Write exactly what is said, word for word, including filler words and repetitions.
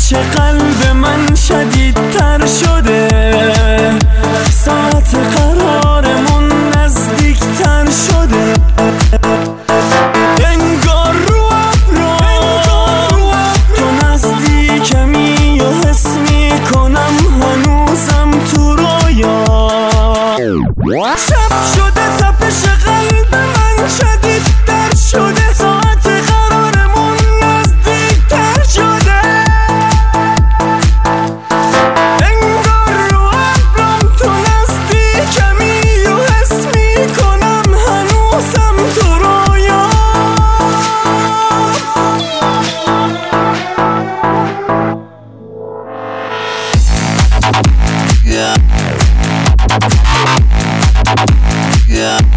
تپش قلب من شدیدتر شده، ساعت قرارمون نزدیکتر شده. انگار رو ابرو تو نزدیکمی و حس میکنم هنوزم تو رویا. شب شده تپش قلب من شدیدتر شده، ساعت قرارمون نزدیکتر شده. انگار رو ابرم تو نزدیکمی و حس میکنم هنوزم تو رویا. Yeah. Yeah.